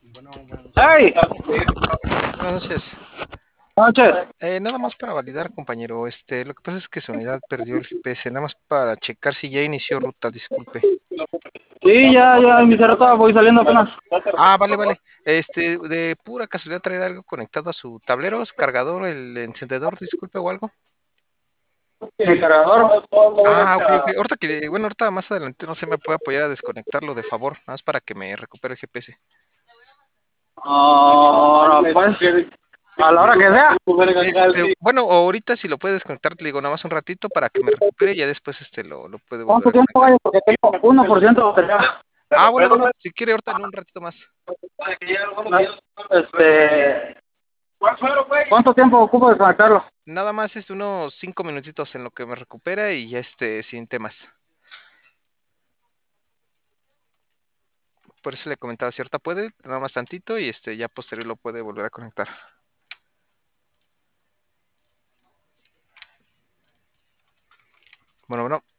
¡Hey! Buenas noches. Noches. Nada más para validar, compañero. Lo que pasa es que su unidad perdió el GPS. Nada más para checar si ya inició ruta, disculpe. Sí, ya, mi cerota, voy saliendo apenas. Ah, vale, vale. De pura casualidad traer algo conectado a su tablero, su cargador, el encendedor, disculpe, o algo. Mi cargador. Ah, ok, ok. Ahorita más adelante no se me puede apoyar a desconectarlo de favor, nada más para que me recupere el GPS. Ahora, pues, a la hora que sea. Bueno, o ahorita si lo puede desconectar, le digo nada más un ratito para que me recupere y ya después lo puede volver ¿Cuánto a tiempo conectar. vaya? Porque tengo 1% de batería. Ah, bueno, bueno, si quiere ahorita en un ratito más. Este, ¿Cuánto tiempo ocupo de conectarlo? Nada más unos 5 minutitos en lo que me recupera y ya sin temas. Por eso le comentaba, si ahorita puede, nada más tantito y ya posterior lo puede volver a conectar. Bueno, bueno.